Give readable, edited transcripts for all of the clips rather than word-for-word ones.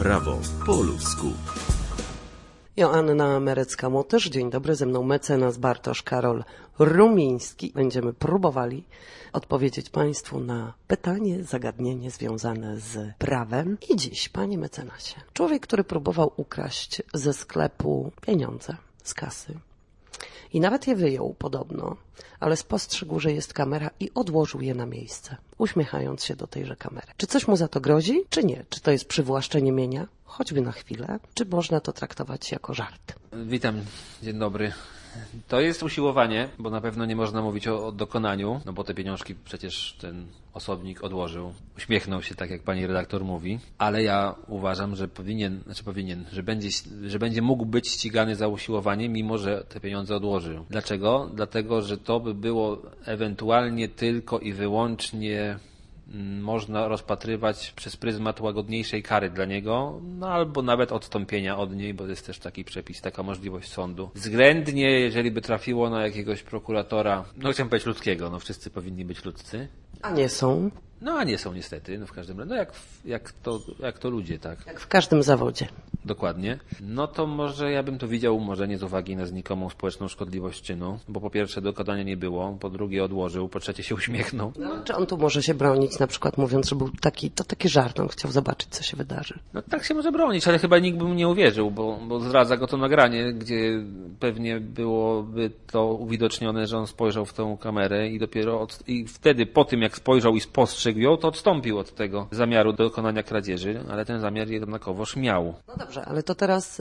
Prawo po ludzku. Joanna Merecka-Motysz, dzień dobry, ze mną mecenas Bartosz Karol Rumiński. Będziemy próbowali odpowiedzieć Państwu na pytanie, zagadnienie związane z prawem. I dziś, panie mecenasie, człowiek, który próbował ukraść ze sklepu pieniądze z kasy i nawet je wyjął podobno, ale spostrzegł, że jest kamera i odłożył je na miejsce, uśmiechając się do tejże kamery. Czy coś mu za to grozi, czy nie? Czy to jest przywłaszczenie mienia, choćby na chwilę, czy można to traktować jako żart? Witam, dzień dobry. To jest usiłowanie, bo na pewno nie można mówić o dokonaniu, no bo te pieniążki przecież ten osobnik odłożył, uśmiechnął się, tak jak pani redaktor mówi, ale ja uważam, że że będzie mógł być ścigany za usiłowanie, mimo że te pieniądze odłożył. Dlaczego? Dlatego, że to by było ewentualnie tylko i wyłącznie można rozpatrywać przez pryzmat łagodniejszej kary dla niego, no albo nawet odstąpienia od niej, bo jest też taki przepis, taka możliwość sądu. Względnie, jeżeli by trafiło na jakiegoś prokuratora, no chciałem powiedzieć ludzkiego, no wszyscy powinni być ludzcy. A nie są? No a nie są niestety, no w każdym razie, no jak to ludzie, tak. Jak w każdym zawodzie. Dokładnie. No to może ja bym to widział umorzenie z uwagi na znikomą społeczną szkodliwość czynu, bo po pierwsze dokonania nie było, po drugie odłożył, po trzecie się uśmiechnął. No, czy on tu może się bronić, na przykład mówiąc, że był taki żart, on chciał zobaczyć, co się wydarzy? No tak się może bronić, ale chyba nikt by mu nie uwierzył, bo zdradza go to nagranie, gdzie pewnie byłoby to uwidocznione, że on spojrzał w tę kamerę i dopiero i wtedy po tym jak spojrzał i spostrzegł ją, to odstąpił od tego zamiaru dokonania kradzieży, ale ten zamiar jednakowoż miał. No dobrze, ale to teraz,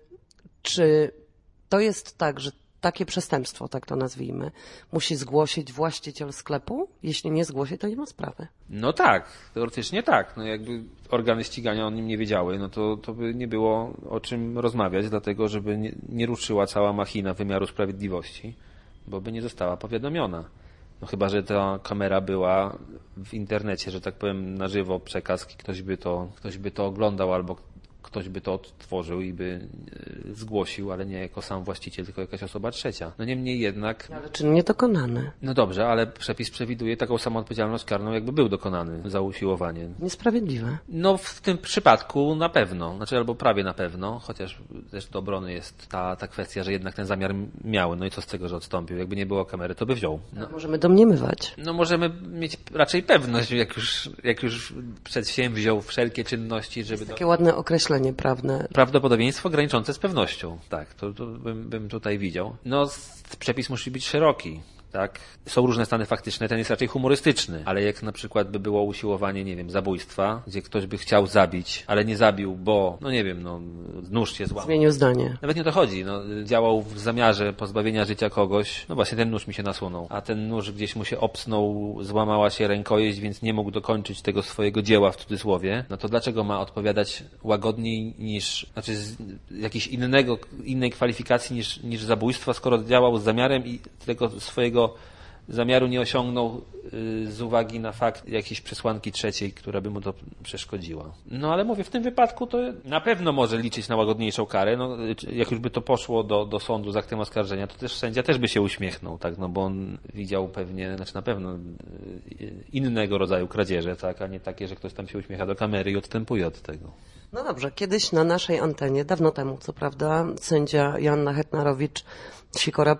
czy to jest tak, że takie przestępstwo, tak to nazwijmy, musi zgłosić właściciel sklepu? Jeśli nie zgłosi, to nie ma sprawy. No tak, teoretycznie tak. No jakby organy ścigania o nim nie wiedziały, no to by nie było o czym rozmawiać, dlatego żeby nie ruszyła cała machina wymiaru sprawiedliwości, bo by nie została powiadomiona. No chyba, że ta kamera była w internecie, że tak powiem, na żywo przekaz, ktoś by to oglądał albo ktoś by to odtworzył i by zgłosił, ale nie jako sam właściciel, tylko jakaś osoba trzecia. No niemniej jednak... Ale czyn niedokonany. No dobrze, ale przepis przewiduje taką samą odpowiedzialność karną, jakby był dokonany za usiłowanie. Niesprawiedliwe. No w tym przypadku na pewno, znaczy albo prawie na pewno, chociaż też do obrony jest ta kwestia, że jednak ten zamiar miał. No i co z tego, że odstąpił? Jakby nie było kamery, to by wziął. No. Możemy domniemywać. No możemy mieć raczej pewność, jak już przedsięwziął wszelkie czynności, żeby... Takie ładne określenie prawne. Prawdopodobieństwo graniczące z pewnością. Tak, to bym tutaj widział. No przepis musi być szeroki. Tak? Są różne stany faktyczne, ten jest raczej humorystyczny, ale jak na przykład by było usiłowanie, nie wiem, zabójstwa, gdzie ktoś by chciał zabić, ale nie zabił, bo, no nie wiem, nóż się złamał. Zmienił zdanie. Nawet nie o to chodzi, działał w zamiarze pozbawienia życia kogoś, no właśnie ten nóż mi się nasunął, a ten nóż gdzieś mu się obsnął, złamała się rękojeść, więc nie mógł dokończyć tego swojego dzieła w cudzysłowie, no to dlaczego ma odpowiadać łagodniej znaczy z jakiejś innej kwalifikacji niż zabójstwo, skoro działał z zamiarem i tego swojego zamiaru nie osiągnął z uwagi na fakt jakiejś przesłanki trzeciej, która by mu to przeszkodziła. No ale mówię, w tym wypadku to na pewno może liczyć na łagodniejszą karę. No, jak już by to poszło do sądu z aktem oskarżenia, to też sędzia też by się uśmiechnął, tak? No bo on widział pewnie, znaczy na pewno innego rodzaju kradzieże, tak? A nie takie, że ktoś tam się uśmiecha do kamery i odstępuje od tego. No dobrze, kiedyś na naszej antenie, dawno temu co prawda, sędzia Joanna Hetnarowicz-Sikora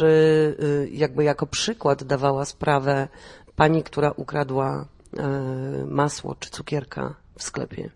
jakby jako przykład dawała sprawę pani, która ukradła masło czy cukierka w sklepie.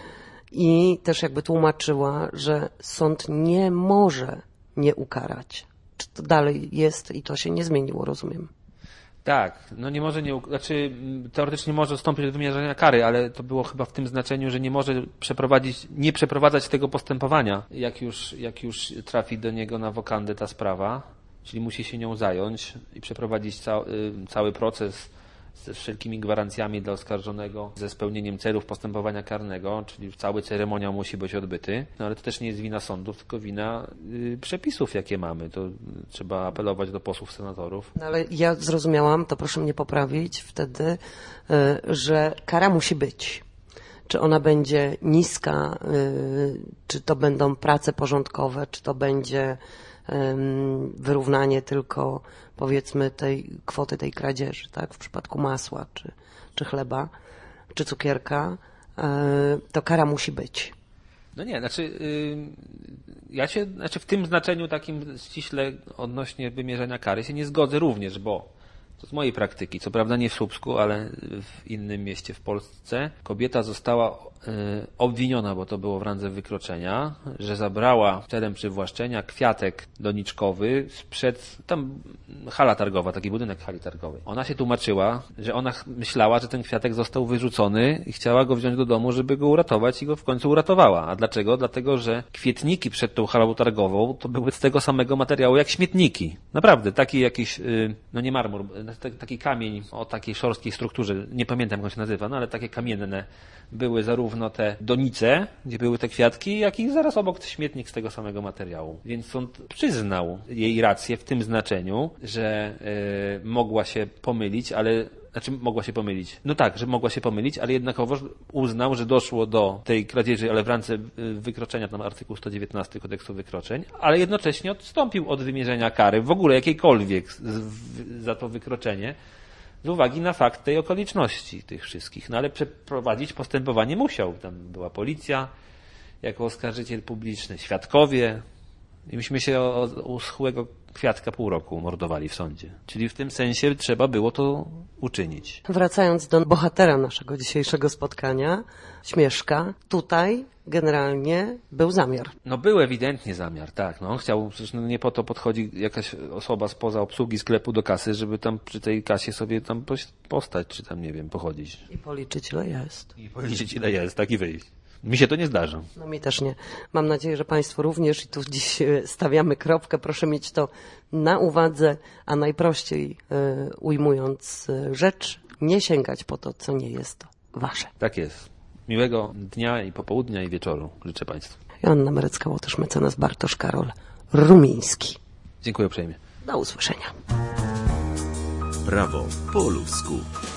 I też jakby tłumaczyła, że sąd nie może nie ukarać. Czy to dalej jest i to się nie zmieniło, rozumiem? Tak, no nie może teoretycznie może wstąpić do wymierzenia kary, ale to było chyba w tym znaczeniu, że nie może nie przeprowadzać tego postępowania, jak już trafi do niego na wokandę ta sprawa, czyli musi się nią zająć i przeprowadzić cały proces ze wszelkimi gwarancjami dla oskarżonego, ze spełnieniem celów postępowania karnego, czyli cały ceremoniał musi być odbyty, no ale to też nie jest wina sądów, tylko wina przepisów, jakie mamy. To trzeba apelować do posłów, senatorów. No ale ja zrozumiałam, to proszę mnie poprawić wtedy, że kara musi być. Czy ona będzie niska, czy to będą prace porządkowe, czy to będzie wyrównanie tylko, powiedzmy, tej kwoty tej kradzieży, tak? W przypadku masła, czy chleba, czy cukierka, to kara musi być. No nie, ja się w tym znaczeniu takim ściśle odnośnie wymierzenia kary się nie zgodzę również, bo to z mojej praktyki, co prawda nie w Słupsku, ale w innym mieście w Polsce, kobieta została obwiniona, bo to było w randze wykroczenia, że zabrała celem przywłaszczenia kwiatek doniczkowy sprzed, tam hala targowa, taki budynek hali targowej. Ona się tłumaczyła, że ona myślała, że ten kwiatek został wyrzucony i chciała go wziąć do domu, żeby go uratować i go w końcu uratowała. A dlaczego? Dlatego, że kwietniki przed tą halą targową to były z tego samego materiału jak śmietniki. Naprawdę, taki jakiś, no nie marmur, taki kamień o takiej szorstkiej strukturze, nie pamiętam jak on się nazywa, no ale takie kamienne były zarówno te donice, gdzie były te kwiatki, jak i zaraz obok śmietnik z tego samego materiału. Więc sąd przyznał jej rację w tym znaczeniu, że mogła się pomylić, no tak, że mogła się pomylić, ale jednakowoż uznał, że doszło do tej kradzieży, ale w randze wykroczenia, tam artykuł 119 kodeksu wykroczeń, ale jednocześnie odstąpił od wymierzenia kary, w ogóle jakiejkolwiek za to wykroczenie, z uwagi na fakt tej okoliczności tych wszystkich. No ale przeprowadzić postępowanie musiał. Tam była policja jako oskarżyciel publiczny, świadkowie. I myśmy się o uschłego kwiatka pół roku mordowali w sądzie. Czyli w tym sensie trzeba było to uczynić. Wracając do bohatera naszego dzisiejszego spotkania, Śmieszka, tutaj generalnie był zamiar. No był ewidentnie zamiar, tak. No on chciał, przecież nie po to podchodzi jakaś osoba spoza obsługi sklepu do kasy, żeby tam przy tej kasie sobie tam postać, czy tam, nie wiem, pochodzić. I policzyć ile jest. Tak i wyjść. Mi się to nie zdarza. No mi też nie. Mam nadzieję, że Państwu również i tu dziś stawiamy kropkę. Proszę mieć to na uwadze, a najprościej ujmując rzecz, nie sięgać po to, co nie jest to wasze. Tak jest. Miłego dnia i popołudnia i wieczoru życzę Państwu. Joanna Merecka-Łotosz, mecenas Bartosz Karol Rumiński. Dziękuję uprzejmie. Do usłyszenia. Prawo po ludzku.